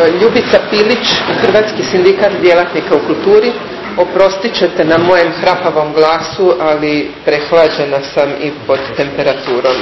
Ljubica Pilić, Hrvatski sindikat djelatnika u kulturi. Oprostit ćete na mojem hrapavom glasu, ali prehlađena sam i pod temperaturom.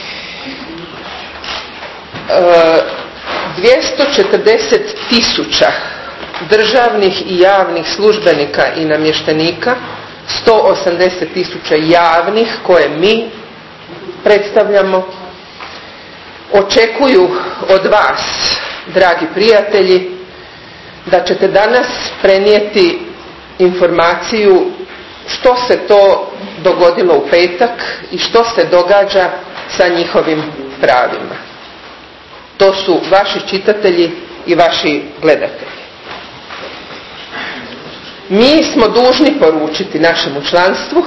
240.000 državnih i javnih službenika i namještenika, 180.000 javnih koje mi predstavljamo, očekuju od vas, dragi prijatelji, da ćete danas prenijeti informaciju što se to dogodilo u petak i što se događa sa njihovim pravima. To su vaši čitatelji i vaši gledatelji. Mi smo dužni poručiti našemu članstvu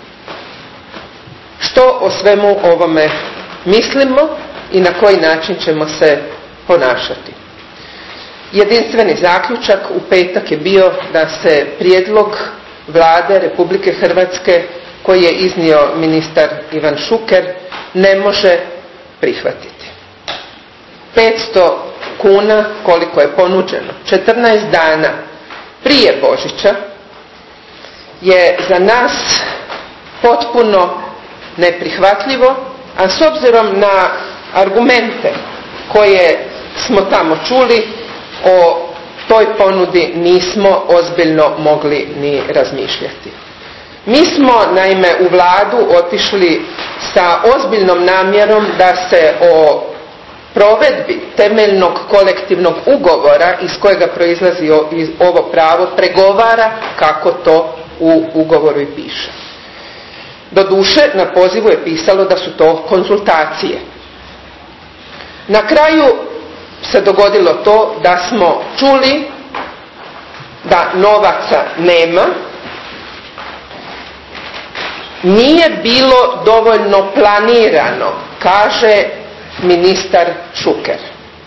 što o svemu ovome mislimo i na koji način ćemo se ponašati. Jedinstveni zaključak u petak je bio da se prijedlog Vlade Republike Hrvatske koji je iznio ministar Ivan Šuker ne može prihvatiti. 500 kuna koliko je ponuđeno 14 dana prije Božića je za nas potpuno neprihvatljivo, a s obzirom na argumente koje smo tamo čuli, o toj ponudi nismo ozbiljno mogli ni razmišljati. Mi smo naime u Vladu otišli sa ozbiljnom namjerom da se o provedbi temeljnog kolektivnog ugovora iz kojega proizlazi ovo pravo pregovara kako to u ugovoru i piše. Doduše, na pozivu je pisalo da su to konzultacije. Na kraju se dogodilo to da smo čuli da novaca nema, nije bilo dovoljno planirano, kaže ministar Šuker.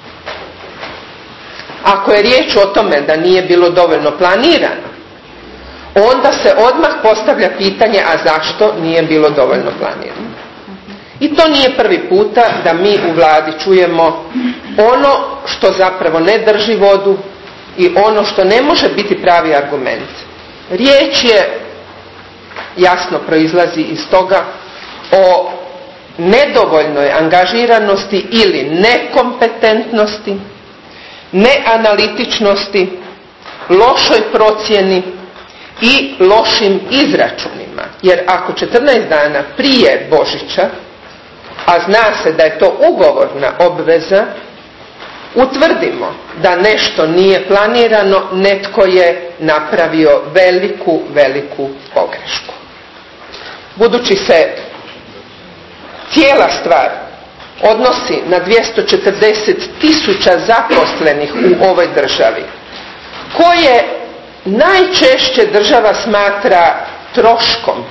Ako je riječ o tome da nije bilo dovoljno planirano, onda se odmah postavlja pitanje, a zašto nije bilo dovoljno planirano? I to nije prvi puta da mi u Vladi čujemo ono što zapravo ne drži vodu i ono što ne može biti pravi argument. Riječ je, jasno proizlazi iz toga, o nedovoljnoj angažiranosti ili nekompetentnosti, neanalitičnosti, lošoj procjeni i lošim izračunima. Jer ako 14 dana prije Božića, a zna se da je to ugovorna obveza, utvrdimo da nešto nije planirano, netko je napravio veliku pogrešku. Budući se cijela stvar odnosi na 240.000 zaposlenih u ovoj državi, koje najčešće država smatra troškom,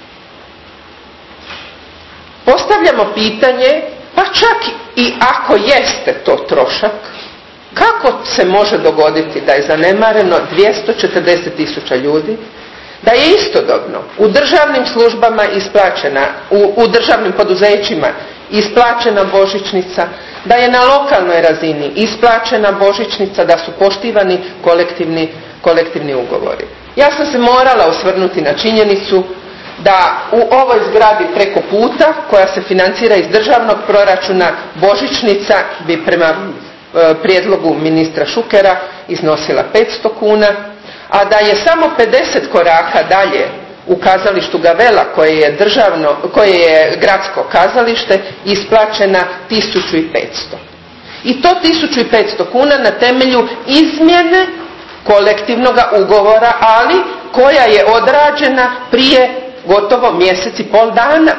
postavljamo pitanje, pa čak i ako jeste to trošak, kako se može dogoditi da je zanemareno 240.000 ljudi, da je istodobno u državnim službama isplaćena, u državnim poduzećima isplaćena božićnica, da je na lokalnoj razini isplaćena božićnica, da su poštivani kolektivni ugovori. Ja sam se morala osvrnuti na činjenicu da u ovoj zgradi preko puta, koja se financira iz državnog proračuna, božićnica bi prema prijedlogu ministra Šukera iznosila 500 kuna, a da je samo 50 koraka dalje u kazalištu Gavela, koje je gradsko kazalište, isplaćena 1500. I to 1500 kuna na temelju izmjene kolektivnog ugovora, ali koja je odrađena prije gotovo mjesec i pol dana.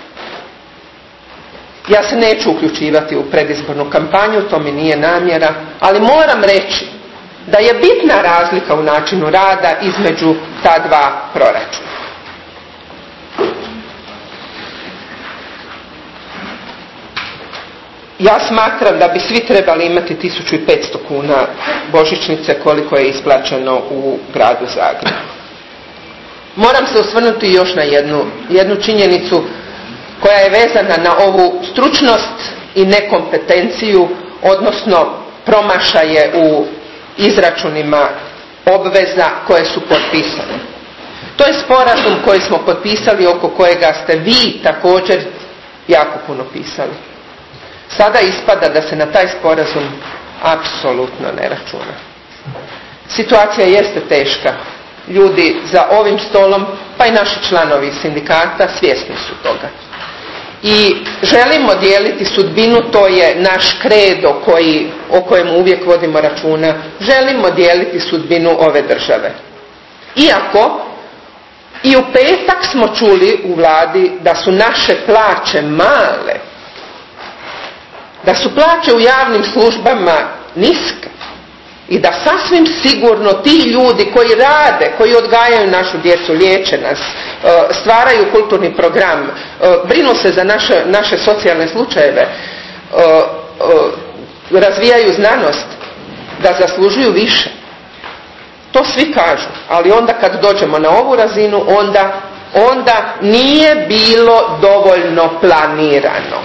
Ja se neću uključivati u predizbornu kampanju, to mi nije namjera, ali moram reći da je bitna razlika u načinu rada između ta dva proračuna. Ja smatram da bi svi trebali imati 1500 kuna božićnice koliko je isplaćeno u gradu Zagrebu. Moram se osvrnuti još na jednu činjenicu koja je vezana na ovu stručnost i nekompetenciju, odnosno promašaje u izračunima obveza koje su potpisane. To je sporazum koji smo potpisali, oko kojega ste vi također jako puno pisali. Sada ispada da se na taj sporazum apsolutno ne računa. Situacija jeste teška. Ljudi za ovim stolom, pa i naši članovi sindikata, svjesni su toga. I želimo dijeliti sudbinu, to je naš kredo o kojemu uvijek vodimo računa. Želimo dijeliti sudbinu ove države. Iako i u petak smo čuli u vladi da su naše plaće male, da su plaće u javnim službama niske i da sasvim sigurno ti ljudi koji rade, koji odgajaju našu djecu, liječe nas, stvaraju kulturni program, brinu se za naše socijalne slučajeve, razvijaju znanost, da zaslužuju više. To svi kažu, ali onda kad dođemo na ovu razinu, onda nije bilo dovoljno planirano.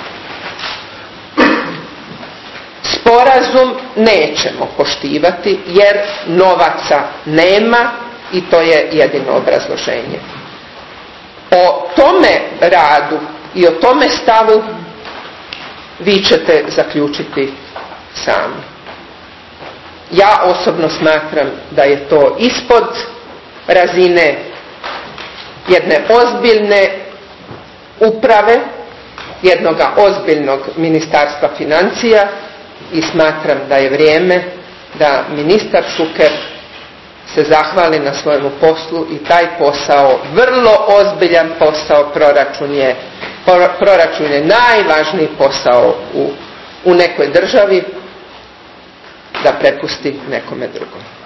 Sporazum nećemo poštivati jer novaca nema i to je jedino obrazloženje. O tome radu i o tome stavu vi ćete zaključiti sami. Ja osobno smatram da je to ispod razine jedne ozbiljne uprave, jednoga ozbiljnog ministarstva financija i smatram da je vrijeme da ministar Šuker se zahvali na svojemu poslu i taj posao, vrlo ozbiljan posao, proračun je najvažniji posao u nekoj državi, da prepusti nekome drugom.